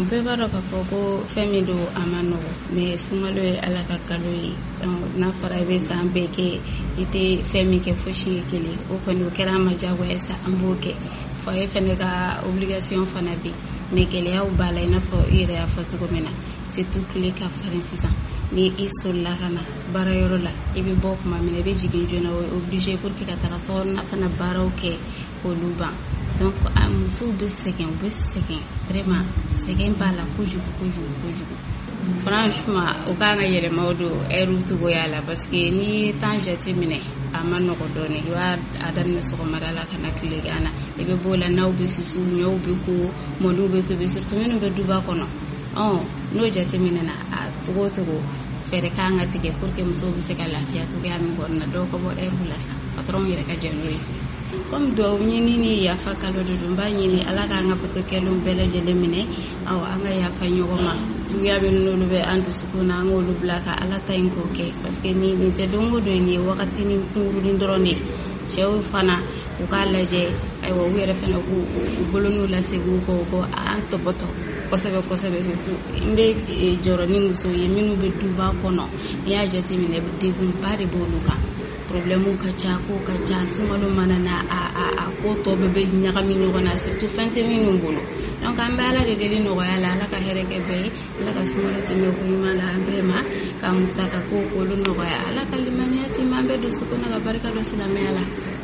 bɛɛ b'a dɔn k'a fɔ ko fɛn min don a ma nɔgɔ mais sunkalo ye ala ka kalo ye n'a fɔra i bɛ san bɛɛ kɛ i tɛ fɛn min kɛ fo siɲɛ kelen o kɔni o kɛra an ma diyagoya sa an b'o kɛ foyer fɛnɛ ka obligation fana bɛ mais gɛlɛyaw b'a la i n'a fɔ i yɛrɛ y'a fɔ cogo min na surtout tile ka farin sisan ni i solila ka na baarayɔrɔ la i bɛ bɔ tuma min na i bɛ jigin joona o ye obligé pour que ka taga sokɔnɔna fana baaraw kɛ k'olu ban donc a musow bɛ sɛgɛn vraiment sɛgɛn b'a la kojugu franchement o kan ka yɛlɛma o don heure togoya la parce que ni ye temps jate minɛ a ma nɔgɔ dɔɔnin i b'a daminɛ sɔgɔmada la ka na tilegan na i bɛ b'o la n'aw bɛ susu ɲɔw bɛ ko mɔniw bɛ tobi surtout minnu bɛ duba kɔnɔ n'o jate minɛna a togo o togo fɛɛrɛ kan ka tigɛ pour que musow bɛ se ka lafiya togoya min kɔnɔna dɔw ka bɔ heure la sa patron yɛrɛ ka jɛ n'o ye comme duwawu ɲini ni yafa kalo de don n b'a ɲini ala k'an ka batokɛlenw bɛɛ lajɛlen minɛ an ka yafa ɲɔgɔn ma juguya bɛ n'olu bɛ an dusukun na an k'olu bila ka ala ta in k'o kɛ parce que nin tɛ don o don nin ye wagati ni kunkurunin dɔrɔn de ye cɛw fana u k'a lajɛ ayiwa u yɛrɛ fana k'u bolo n'u lasegin ko an tɔbɔtɔ kosɛbɛ surtout n bɛ jɔrɔ ni musow ye minnu bɛ duba kɔnɔ n'i y'a jateminɛ degunba de b'olu kan problème ka ca ko ka ca sunkalo mana na a ko tɔ bɛɛ bɛ ɲagami ɲɔgɔn na surtout fɛn tɛ minnu bolo donc an bɛ ala de deli nɔgɔya la ala ka hɛrɛ kɛ bɛɛ ye ala ka sunkalo tɛmɛ ko ɲuman la an bɛɛ ma ka musaka ko k'olu nɔgɔya ala ka limaniya tɛmɛ an bɛɛ dusukun na ka barika don silamɛya la